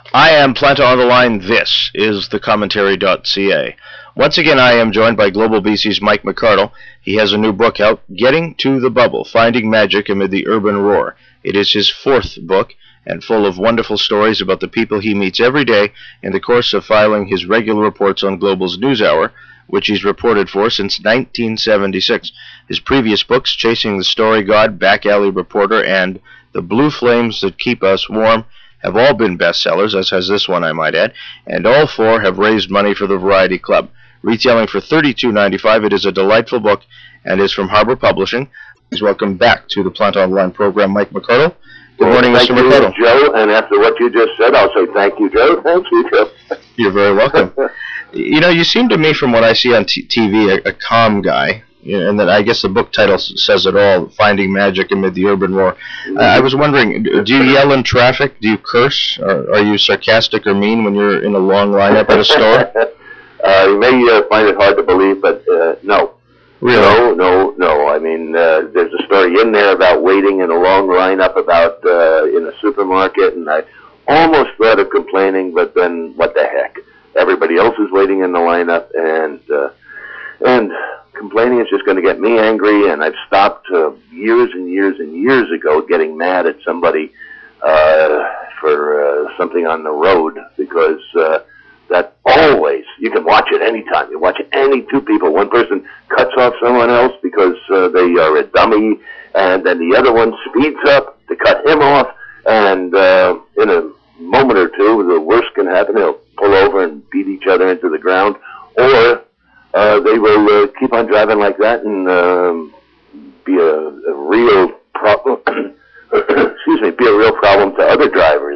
I am Planta on the Line. This is thecommentary.ca. Once again, I am joined by Global BC's Mike McArdle. He has a new book out, Getting to the Bubble, Finding Magic Amid the Urban Roar. It is his fourth book, and full of wonderful stories about the people he meets every day in the course of filing his regular reports on Global's NewsHour, which he's reported for since 1976. His previous books, Chasing the Story God, Back Alley Reporter, and The Blue Flames That Keep Us Warm, have all been bestsellers, as has this one, I might add, and all four have raised money for the Variety Club. Retailing for $32.95, it is a delightful book and is from Harbor Publishing. Please welcome back to the Planta on the Line program, Mike McArdle. Good morning, Mr. McArdle. Thank you, Joe, and after what you just said, I'll say thank you, Joe. Thank you, Joe. You're very welcome. You know, you seem to me, from what I see on TV, a calm guy. And then I guess the book title says it all, Finding Magic Amid the Urban Roar. I was wondering, do you yell in traffic? Do you curse? Or are you sarcastic or mean when you're in a long lineup at a store? You may find it hard to believe, but no. Really? No. I mean, there's a story in there about waiting in a long lineup about in a supermarket, and I almost thought of complaining, but then what the heck? Everybody else is waiting in the lineup, and complaining is just going to get me angry, and I've stopped years and years and years ago getting mad at somebody for something on the road, because that always, you can watch it anytime. You watch any two people. One person cuts off someone else because they are a dummy, and then the other one speeds up to cut him off, and in a moment or two, the worst can happen. They'll pull over and beat each other into the ground, or they will keep on driving like that and be a real problem. Excuse me, be a real problem to other drivers.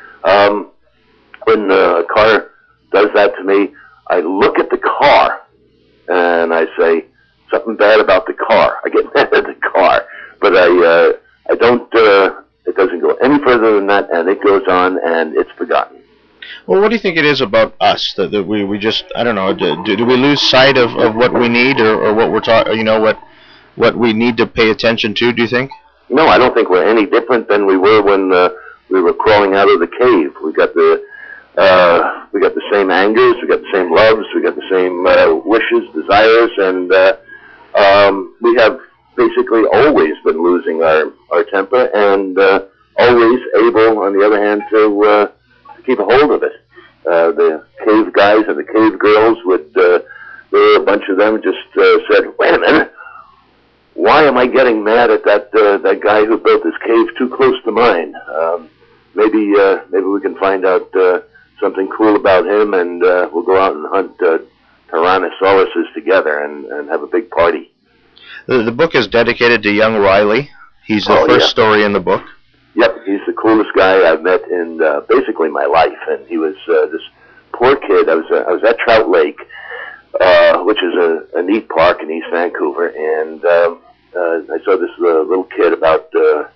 When a car does that to me, I look at the car and I say something bad about the car. I get mad at the car, but I don't. It doesn't go any further than that, and it goes on, and it's forgotten. Well, what do you think it is about us that we just, I don't know, do we lose sight of what we need, or what we're talking, what we need to pay attention to, do you think? No, I don't think we're any different than we were when we were crawling out of the cave. We got the same angers, we got the same loves, we got the same wishes, desires, and we have basically always been losing our temper, and always able, on the other hand, to keep a hold of it. The cave guys and the cave girls there were a bunch of them just said, wait a minute, why am I getting mad at that guy who built this cave too close to mine? Maybe we can find out something cool about him, and we'll go out and hunt Tyrannosauruses together and have a big party. The book is dedicated to young Riley. He's the first story in the book. Yep, he's the coolest guy I've met in basically my life, and he was this poor kid. I was at Trout Lake, which is a neat park in East Vancouver, and I saw this little kid about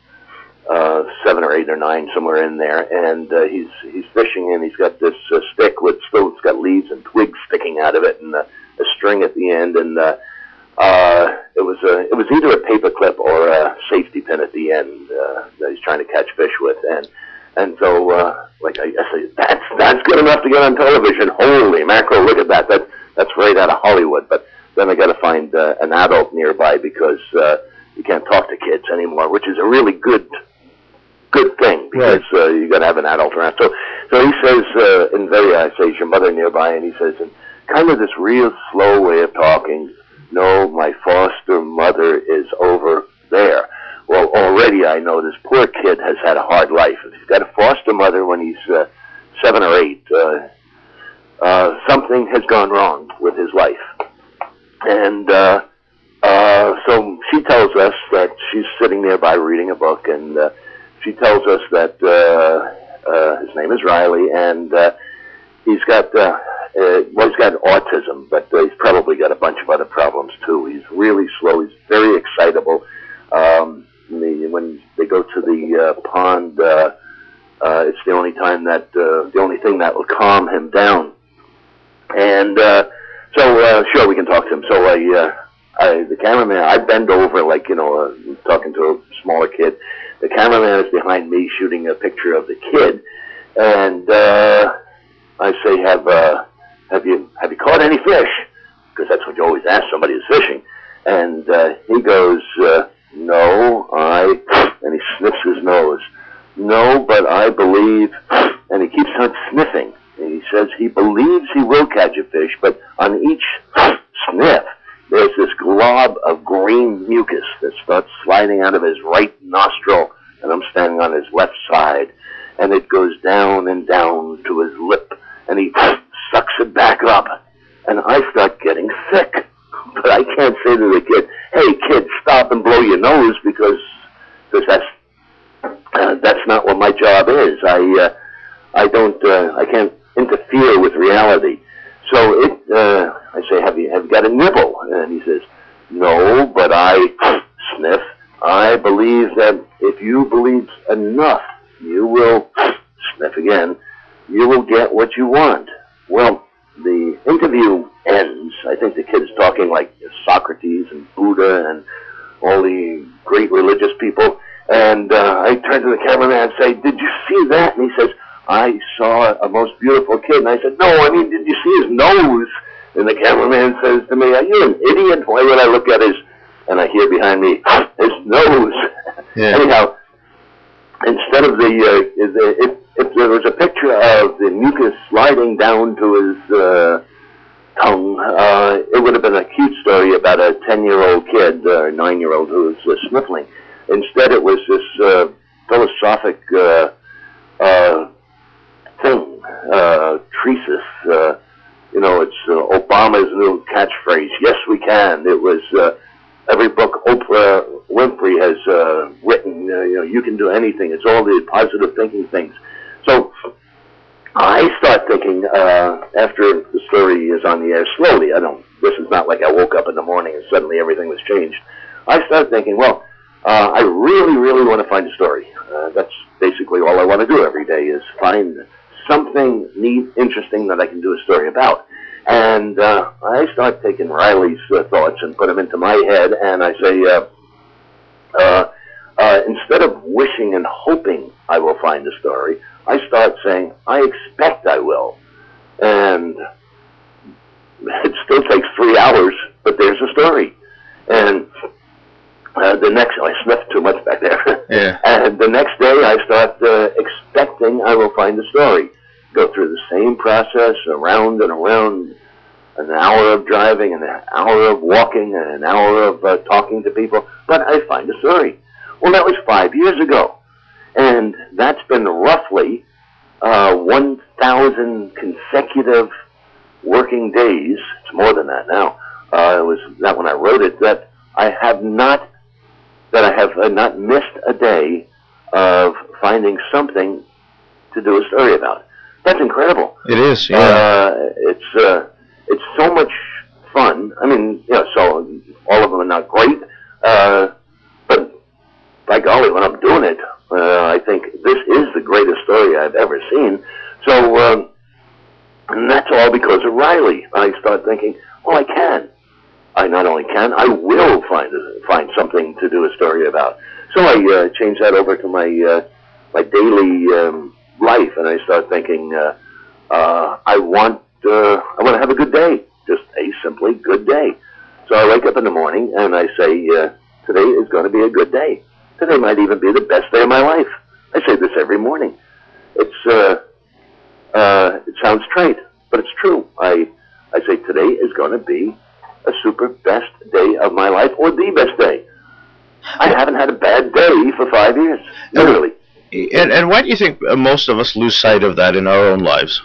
7 or 8 or 9, somewhere in there, and he's fishing, and he's got this stick it's got leaves and twigs sticking out of it, and a string at the end, and it was either a paper clip or a safety pin at the end that he's trying to catch fish with, and so like I said, that's good enough to get on television. Holy mackerel! Look at that. That's right out of Hollywood. But then I got to find an adult nearby, because you can't talk to kids anymore, which is a really good thing, because you got to have an adult around. So he says, I say, is your mother nearby? And he says, in kind of this real slow way of talking, no, my foster mother is over there. Well, already I know this poor kid has had a hard life. If he's got a foster mother when he's 7 or 8, something has gone wrong with his life. And so she tells us that she's sitting nearby reading a book, and she tells us that his name is Riley, and he's got he's got autism, but he's probably got a bunch of other problems too. He's really slow. He's very excitable. When they go to the pond, it's the only time that the only thing that will calm him down. And so sure, we can talk to him. So the cameraman, I bend over like talking to a smaller kid. The cameraman is behind me shooting a picture of the kid, and I say, have you caught any fish? Because that's what you always ask somebody who's fishing. And he goes, no, and he sniffs his nose. No, but I believe, and he keeps on sniffing. He says he believes he will catch a fish, but on each sniff, there's this glob of green mucus that starts sliding out of his right nostril, and I'm standing on his left side, and it goes down and down to his lip, and he sucks it back up, and I start getting sick. But I can't say to the kid, hey, kid, stop and blow your nose, because that's not what my job is. I can't interfere with reality. So I say, have you got a nibble? And he says, no, but I sniff. I believe that if you believe enough, you will sniff again. You will get what you want. Well, the interview ends. I think the kid's talking like Socrates and Buddha and all the great religious people. And I turn to the cameraman and say, did you see that? And he says, I saw a most beautiful kid. And I said, no, I mean, did you see his nose? And the cameraman says to me, are you an idiot? Why would I look at his, and I hear behind me, his nose. Yeah. Anyhow, instead of if there was a picture of the mucus sliding down to his tongue, it would have been a cute story about a 10-year-old kid or 9-year-old who was sniffling. Instead, it was this philosophic thing, treatise. It's Obama's new catchphrase, yes, we can. It was every book Oprah Winfrey has written, you can do anything. It's all the positive thinking things. So I start thinking, after the story is on the air, slowly, this is not like I woke up in the morning and suddenly everything was changed. I start thinking, well, I really, really want to find a story. That's basically all I want to do every day, is find something neat, interesting that I can do a story about. And I start taking Riley's thoughts and put them into my head, and I say, instead of wishing and hoping I will find a story, I start saying, I expect I will. And it still takes 3 hours, but there's a story. And I sniffed too much back there. Yeah. And the next day I start expecting I will find a story. Go through the same process, around and around, an hour of driving, and an hour of walking, and an hour of talking to people, but I find a story. Well, that was 5 years ago, and that's been roughly 1,000 consecutive working days. It's more than that now. It was that when I wrote it, that I have not missed a day of finding something to do a story about. That's incredible. It is. Yeah. It's so much fun. I mean, so all of them are not great, but by golly, when I'm doing it, I think this is the greatest story I've ever seen. So, and that's all because of Riley. I start thinking, I can. I not only can, I will find something to do a story about. So I change that over to my daily life, and I start thinking, I want to have a good day, just a simply good day. So I wake up in the morning and I say, today is going to be a good day. Today might even be the best day of my life. I say this every morning. It sounds trite, but it's true. I say today is going to be a super best day of my life, or the best day. I haven't had a bad day for 5 years, literally. And why do you think most of us lose sight of that in our own lives?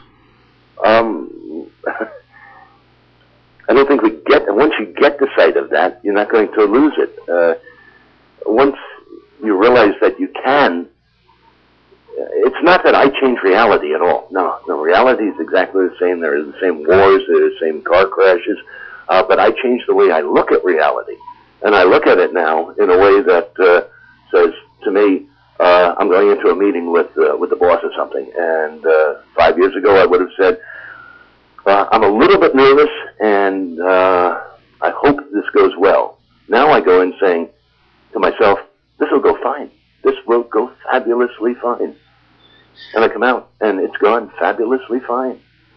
I don't think once you get the sight of that, you're not going to lose it. Once you realize that you can, it's not that I change reality at all. No, reality is exactly the same. There are the same wars, there are the same car crashes, but I change the way I look at reality. And I look at it now in a way that says to me, I'm going into a meeting with the boss or something, and 5 years ago I would have said, I'm a little bit nervous, and I hope this goes well. Now I go in saying to myself, this will go fine. This will go fabulously fine. And I come out, and it's gone fabulously fine.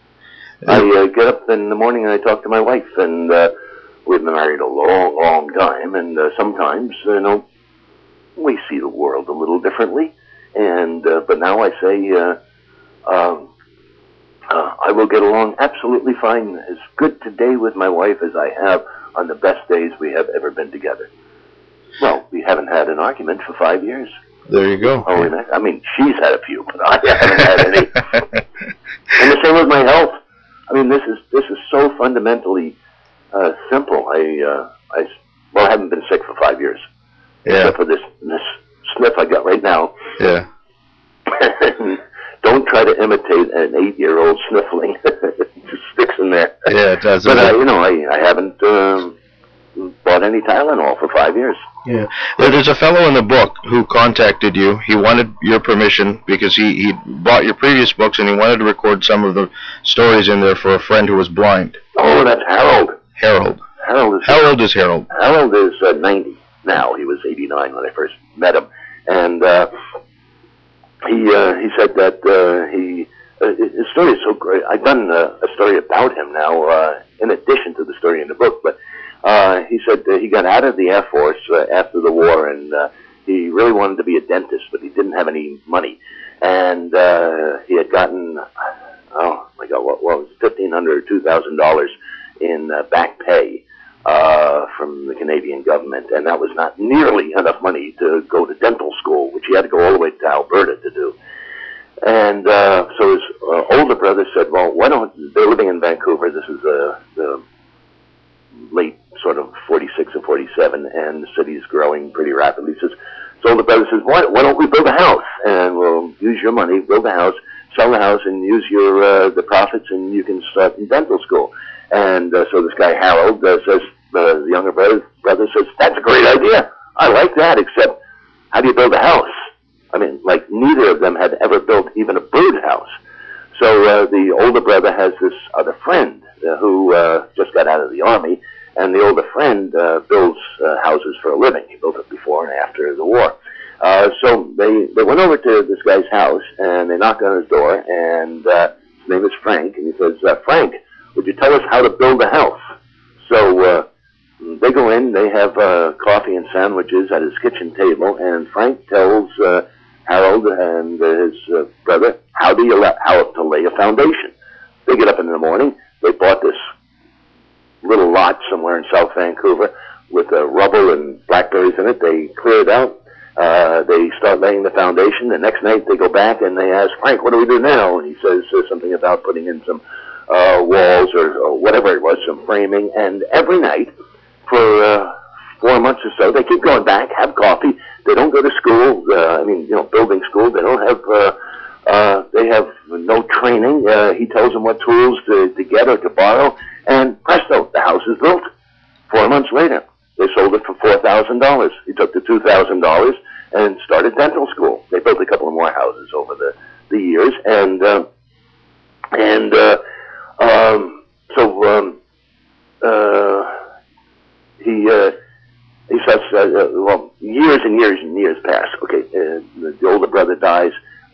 I get up in the morning and I talk to my wife, and we've been married a long, long time, and sometimes, we see the world a little differently. And but now I say, I will get along absolutely fine, as good today with my wife as I have on the best days we have ever been together. Well, we haven't had an argument for 5 years. There you go. Oh, I mean, she's had a few, but I haven't had any. And the same with my health. I mean, this is so fundamentally simple. I haven't been sick for 5 years, except for this sniff I got right now. Yeah. Don't try to imitate an 8-year-old sniffling. It just sticks in there. Yeah, it does. But I haven't bought any Tylenol for 5 years. Yeah. There's a fellow in the book who contacted you. He wanted your permission because he bought your previous books and he wanted to record some of the stories in there for a friend who was blind. Oh, that's Harold. Harold. How old is Harold? Harold is 90 now. He was 89 when I first met him, and he said that his story is so great. I've done a story about him now, in addition to the story in the book, but. He said he got out of the Air Force after the war, and he really wanted to be a dentist, but he didn't have any money. And he had gotten, oh my God, what was it, $1,500 or $2,000 in back pay from the Canadian government, and that was not nearly enough money to go to dental school, which he had to go all the way to Alberta to do. And so his older brother said, well, why don't, they're living in Vancouver, this is the late sort of 46 or 47, and the city's growing pretty rapidly. He says, so the brother says, why don't we build a house, and we'll use your money, build a house, sell the house, and use your the profits, and you can start in dental school. And so this guy Harold says, the younger brother says, that's a great idea. I like that, except how do you build a house? I mean, like neither of them had ever built even a birdhouse. So the older brother has this other friend who just got out of the Army, and the older friend builds houses for a living. He built it before and after the war. So they went over to this guy's house, and they knocked on his door, and his name is Frank, and he says, Frank, would you tell us how to build a house? So they go in, they have coffee and sandwiches at his kitchen table, and Frank tells Harold and his brother how to lay a foundation. They get up in the morning, they bought this little lot somewhere in South Vancouver with rubble and blackberries in it. They clear it out. They start laying the foundation. The next night they go back and they ask, Frank, what do we do now? And he says something about putting in some walls or whatever it was, some framing. And every night for 4 months or so, they keep going back, have coffee. They don't go to school. Building school. They don't have, they have no training. He tells them what tools to get or to borrow. And presto, the house is built. 4 months later, they sold it for $4,000. He took the $2,000 and started dental school. They built a couple of more houses over the years, he says, years and years and years pass. Okay, the older brother dies.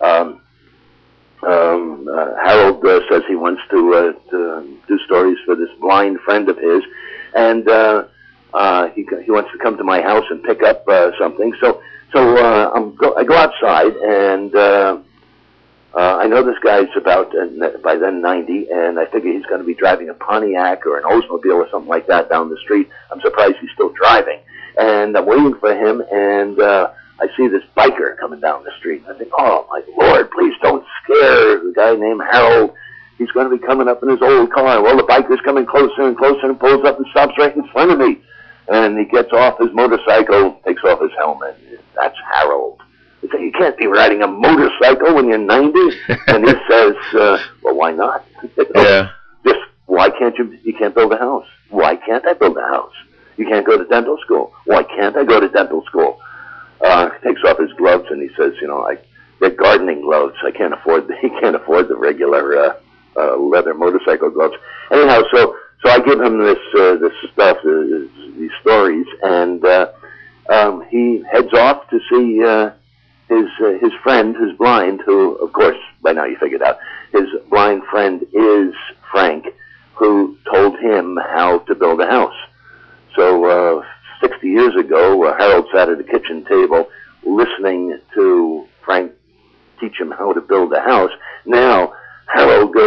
Harold says he wants to do stories for this blind friend of his, and he wants to come to my house and pick up something. So I go outside, and I know this guy's about by then 90, and I figure he's going to be driving a Pontiac or an Oldsmobile or something like that down the street. I'm surprised he's still driving, and I'm waiting for him, and I see this biker coming down the street. I think, oh, my Lord, please don't scare the guy named Harold. He's going to be coming up in his old car. Well, the biker's coming closer and closer and pulls up and stops right in front of me. And he gets off his motorcycle, takes off his helmet. That's Harold. I say, you can't be riding a motorcycle when you're 90. And he says, well, why not? Yeah. Just, why can't you can't build a house? Why can't I build a house? You can't go to dental school. Why can't I go to dental school? He takes off his gloves and he says, they're gardening gloves. He can't afford the regular leather motorcycle gloves. Anyhow, so I give him this stuff, these stories, and he heads off to see his friend who's blind, who, of course, by now you figured out, his blind friend is Frank.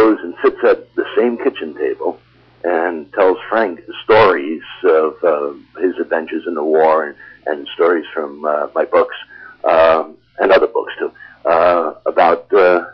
goes and sits at the same kitchen table and tells Frank stories of his adventures in the war and stories from my books and other books too about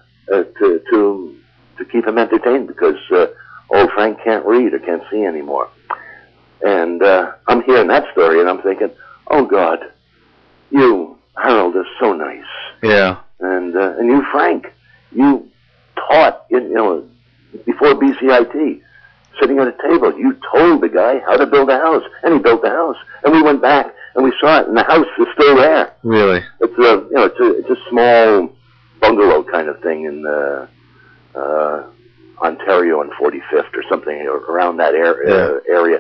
to keep him entertained because old Frank can't read or can't see anymore. And I'm hearing that story and I'm thinking, oh God, you, Harold, is so nice. Yeah. And you, Frank, you taught, before BCIT, sitting at a table. You told the guy how to build a house, and he built the house. And we went back and we saw it, and the house is still there. Really? It's a small bungalow kind of thing in Ontario and 45th or something around that area.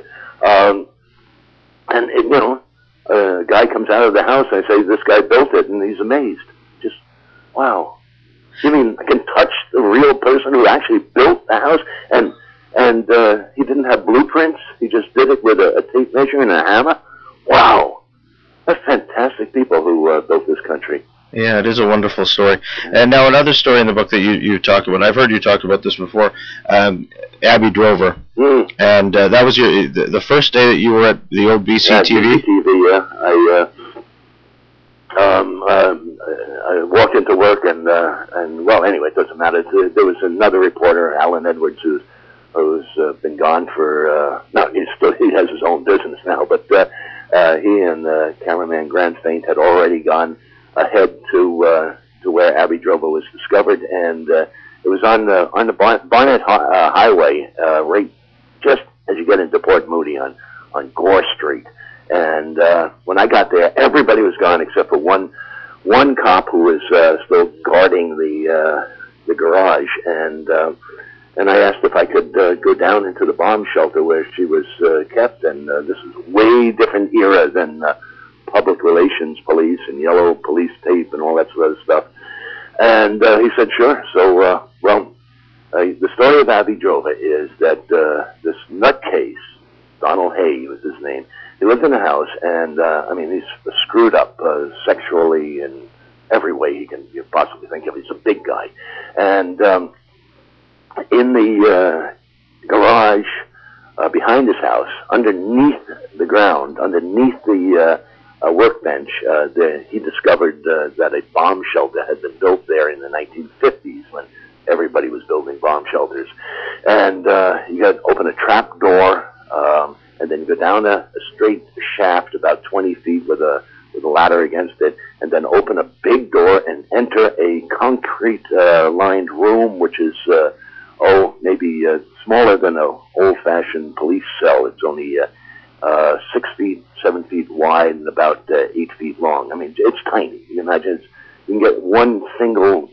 And a guy comes out of the house, and I say, this guy built it, and he's amazed. Just, wow. You mean I can touch the real person who actually built the house, and he didn't have blueprints? He just did it with a tape measure and a hammer? Wow. That's fantastic people who built this country. Yeah, it is a wonderful story. And now another story in the book that you talked about, I've heard you talk about this before, Abby Drover. Mm. And that was the first day that you were at the old BCTV? BCTV, yeah. I walked into work and well, anyway, it doesn't matter. There was another reporter, Alan Edwards, who's been gone for, he has his own business now, but he and cameraman Grant Faint had already gone ahead to where Abby Drover was discovered, and it was on the Barnett Highway, right just as you get into Port Moody on Gore Street. And when I got there, everybody was gone except for one cop who was still guarding the garage, and I asked if I could go down into the bomb shelter where she was kept, and this is a way different era than public relations police and yellow police tape and all that sort of stuff. And he said, sure. So, the story of Abby Drover is that this nutcase, Donald Hay was his name, he lived in a house, and he's screwed up sexually in every way you possibly think of. He's a big guy. And in the garage behind his house, underneath the ground, underneath the workbench, he discovered that a bomb shelter had been built there in the 1950s when everybody was building bomb shelters. And you got to open a trap door, and then go down a straight shaft about 20 feet with a ladder against it, and then open a big door and enter a concrete lined room, which is maybe smaller than an old-fashioned police cell. It's only 6 feet, 7 feet wide, and about 8 feet long. I mean, it's tiny. You can imagine you can get one single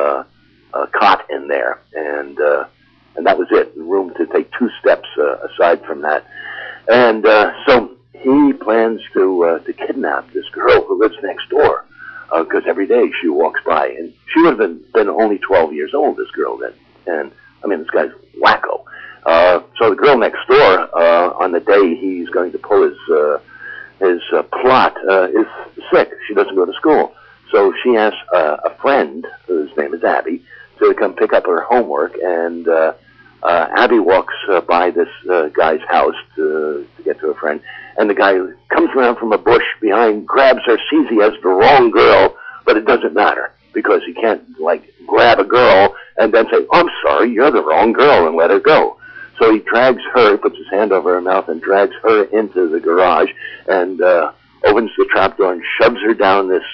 cot in there, and that was it. Room to take 2 steps aside from that. And so he plans to kidnap this girl who lives next door, because every day she walks by, and she would have been only 12 years old, this girl then. And this guy's wacko. So the girl next door, on the day he's going to pull his plot, is sick. She doesn't go to school. So she asks a friend, whose name is Abby, to come pick up her homework, and Abby walks by this guy's house to get to her friend, and the guy comes around from a bush behind, grabs her, sees he has the wrong girl, but it doesn't matter, because he can't, grab a girl and then say, I'm sorry, you're the wrong girl, and let her go. So he drags her, puts his hand over her mouth and drags her into the garage and opens the trapdoor and shoves her down this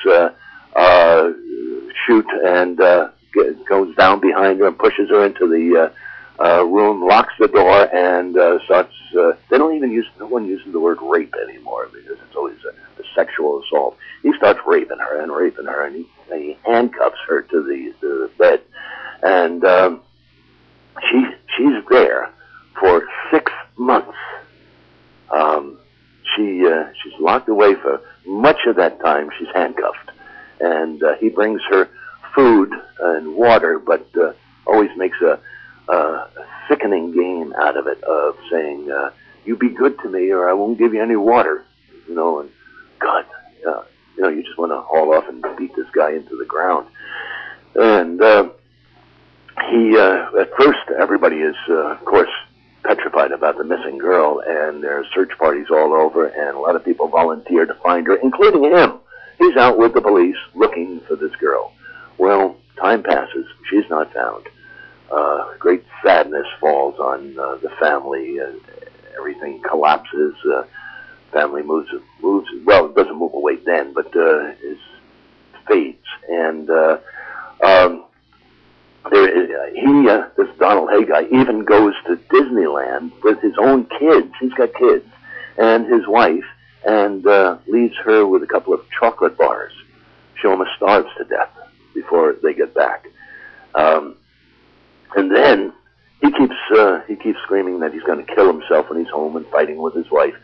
chute and goes down behind her and pushes her into the room, locks the door, and starts. No one uses the word rape anymore because it's always a sexual assault. He starts raping her, and he handcuffs her to the bed, and she's there for 6 months. She's locked away for much of that time. She's handcuffed, and he brings her food and water, but always makes a sickening game out of it, of saying, you be good to me or I won't give you any water, and God, you just want to haul off and beat this guy into the ground. And At first, everybody is, of course, petrified about the missing girl, and there are search parties all over, and a lot of people volunteer to find her, including him. He's out with the police looking for this girl. Well, time passes. She's not found. Great sadness falls on the family. Everything collapses. Family moves. Well, it doesn't move away then, but fades. And this Donald Hay guy even goes to Disneyland with his own kids. He's got kids and his wife, and leaves her with a couple of chocolate bars. She almost starves to death before they get back. And then he keeps screaming that he's going to kill himself when he's home and fighting with his wife.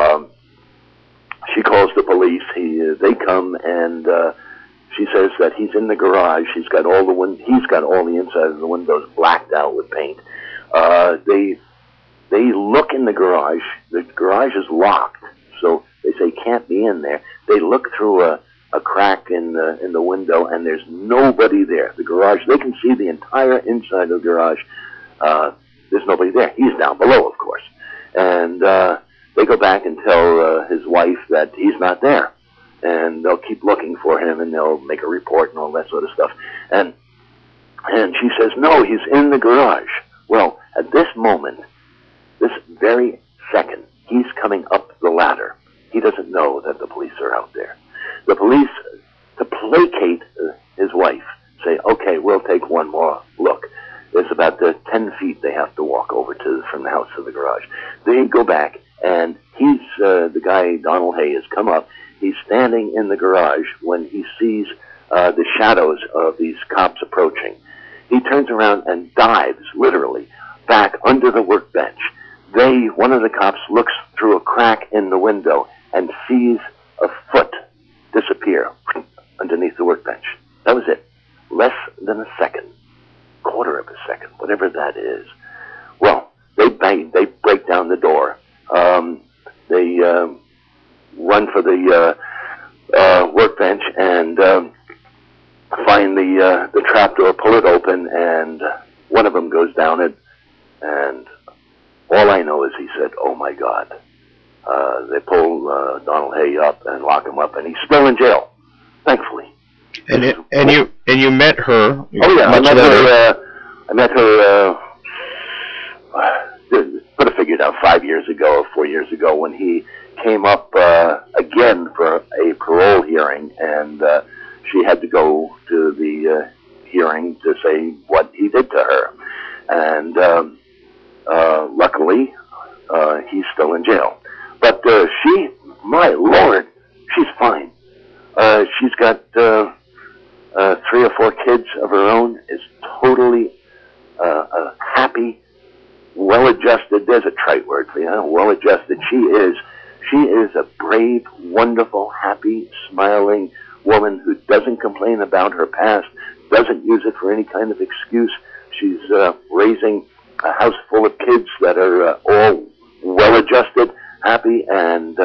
She calls the police. They come, and she says that he's in the garage. He's got all the inside of the windows blacked out with paint. They look in the garage. The garage is locked, so they say he can't be in there. They look through a crack in the window, and there's nobody there. The garage, they can see the entire inside of the garage. There's nobody there. He's down below, of course. And they go back and tell his wife that he's not there. And they'll keep looking for him, and they'll make a report and all that sort of stuff. And she says, no, he's in the garage. Well, at this moment, this very second, he's coming up the ladder. He doesn't know that the police are out there. The police, to placate his wife, say, okay, we'll take one more look. There's about 10 feet they have to walk over to from the house to the garage. They go back, and the guy, Donald Hay, has come up. He's standing in the garage when he sees the shadows of these cops approaching. He turns around and dives, literally, back under the workbench. One of the cops looks through a crack in the window and sees a foot disappear underneath the workbench. That was it. Less than a second. Quarter of a second, whatever that is. Well, they break down the door. They run for the workbench and find the trapdoor, pull it open, and one of them goes down it. And all I know is he said, "Oh my God!" They pull Donald Hay up and lock him up, and he's still in jail, thankfully. And you met her. Oh yeah, I met her. Put a figure down 5 years ago or 4 years ago when he came up again for a parole hearing, and she had to go to the hearing to say what he did to her, and luckily he's still in jail. But my Lord, she's fine. She's got 3 or 4 kids of her own, is totally happy, well-adjusted. There's a trite word for you, huh? Well-adjusted. She is a brave, wonderful, happy, smiling woman who doesn't complain about her past, doesn't use it for any kind of excuse. She's raising a house full of kids that are all well-adjusted, happy, and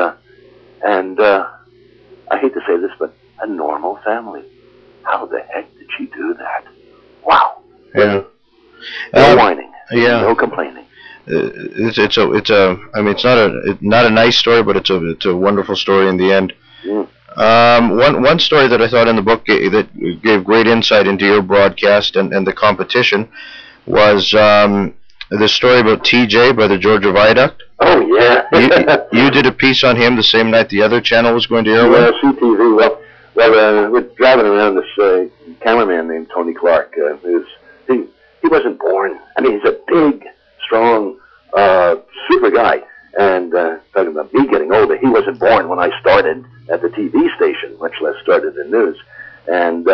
I hate to say this, but a normal family. How the heck did she do that? Wow. Yeah. No whining. Yeah. No complaining. It's not a nice story, but it's a wonderful story in the end. Mm. One story that I thought in the book that gave great insight into your broadcast and the competition was the story about TJ by the Georgia Viaduct. Oh yeah. you did a piece on him the same night the other channel was going to air. Yeah, CTV. Well, we're driving around this cameraman named Tony Clark. He wasn't born. I mean, he's a big, strong, super guy. And talking about me getting older, he wasn't born when I started at the TV station, much less started in news. And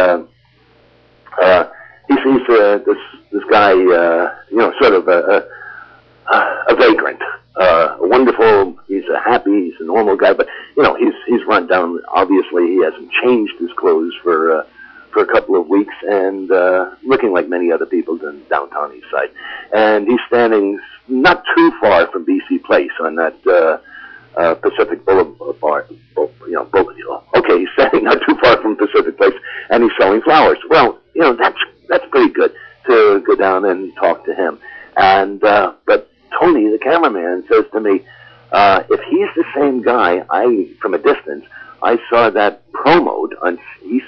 he sees this guy, sort of a vagrant, wonderful. He's he's a normal guy, but he's run down. Obviously, he hasn't changed his clothes for a couple of weeks, and looking like many other people in downtown East Side. And he's standing not too far from BC Place on that Pacific Boulevard. Okay, he's standing not too far from Pacific Place, and he's selling flowers. Well, that's pretty good. to go down and talk to him. And but Tony, the cameraman, says to me, if he's the same guy, from a distance, I saw that promoed on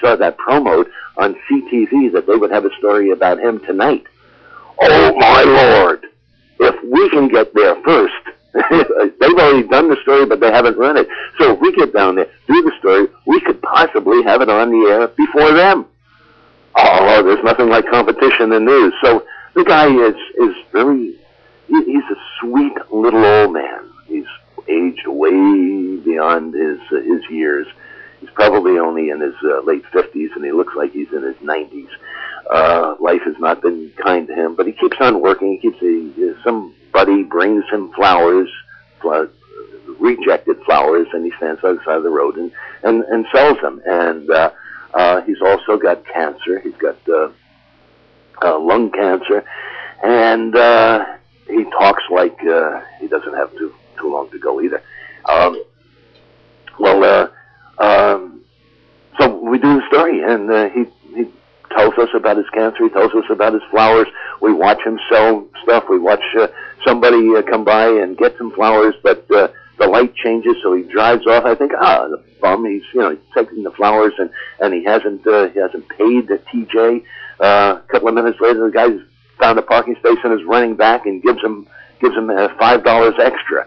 CTV that they would have a story about him tonight. Oh my Lord! If we can get there first, they've already done the story, but they haven't run it. So if we get down there, do the story, we could possibly have it on the air before them. Oh, there's nothing like competition in news. So the guy is very, he's a sweet little old man. He's aged way beyond his years. He's probably only in his late 50s, and he looks like he's in his 90s. Life has not been kind to him, but he keeps on working. He keeps somebody brings him flowers, rejected flowers, and he stands outside of the road and sells them. And he's also got cancer. He's got lung cancer, and he talks like he doesn't have too long to go either. So we do the story, and he tells us about his cancer. He tells us about his flowers. We watch him sell stuff. We watch somebody come by and get some flowers, but the light changes, so he drives off. I think, the bum. He's taking the flowers, and he hasn't paid the TJ. A couple of minutes later, the guy's found a parking space and is running back and gives him $5 extra.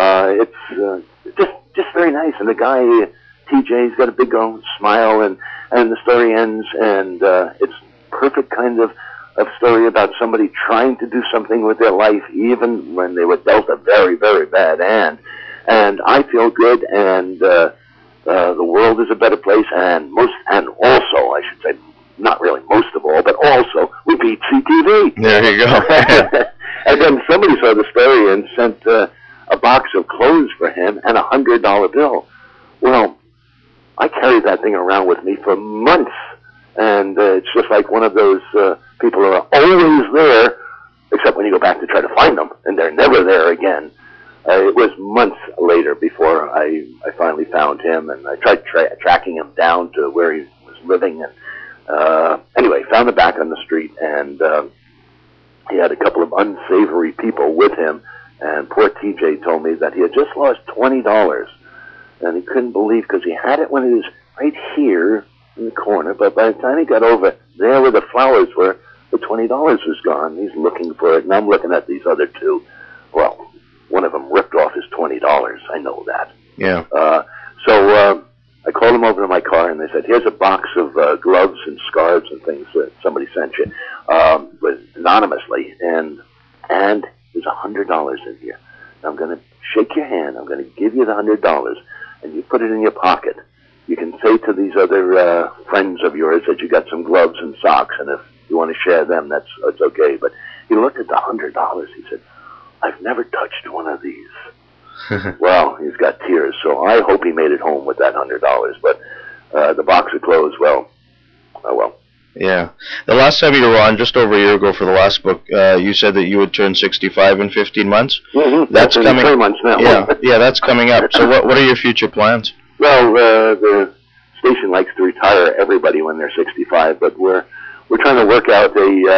It's just very nice. And the guy, TJ's got a big old smile, and the story ends, and it's perfect kind of story about somebody trying to do something with their life, even when they were dealt a very, very bad hand. And I feel good, and the world is a better place, and also, I should say, not really most of all, but also, we beat CTV. There you go. And then somebody saw the story and sent a box of clothes for him and a $100 bill. Well, I carried that thing around with me for months, and it's just like one of those people who are always there, except when you go back to try to find them, and they're never there again. It was months later before I finally found him, and I tried tracking him down to where he was living, and anyway, found him back on the street, and he had a couple of unsavory people with him, and poor TJ told me that he had just lost $20, and he couldn't believe, because he had it when he was right here in the corner, but by the time he got over there where the flowers were, the $20 was gone. He's looking for it, and I'm looking at these other two. Well, one of them ripped off his $20. I know that. Yeah. So I called him over to my car, and they said, here's a box of gloves and scarves and things that somebody sent you anonymously, and there's $100 in here. I'm going to shake your hand. I'm going to give you the $100, and you put it in your pocket. You can say to these other friends of yours that you got some gloves and socks, and if you want to share them, that's okay. But he looked at the $100. He said, I've never touched one of these. Well, he's got tears, so I hope he made it home with that $100. But the box of clothes, well, oh well. Yeah. The last time you were on, just over a year ago for the last book, you said that you would turn 65 in 15 months. Mm-hmm. That's coming. 3 months now. Yeah, that's coming up. So what are your future plans? Well, the station likes to retire everybody when they're 65, but we're trying to work out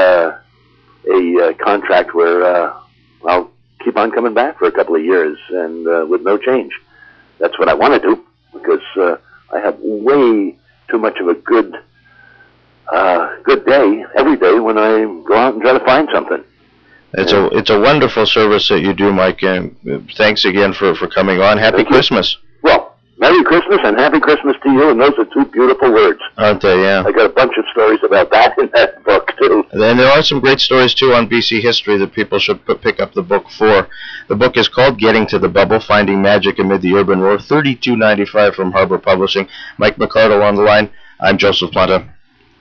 a contract where I'll keep on coming back for a couple of years and with no change. That's what I want to do, because I have way too much of a good day every day when I go out and try to find something. It's a wonderful service that you do, Mike, and thanks again for coming on. Happy Christmas. Well, Merry Christmas and Happy Christmas to you, and those are two beautiful words. Aren't they, yeah. I got a bunch of stories about that in that book, too. And there are some great stories, too, on BC history that people should pick up the book for. The book is called Getting to the Bubble, Finding Magic Amid the Urban Roar, $32.95 from Harbor Publishing. Mike McCardle on the line. I'm Joseph Planta.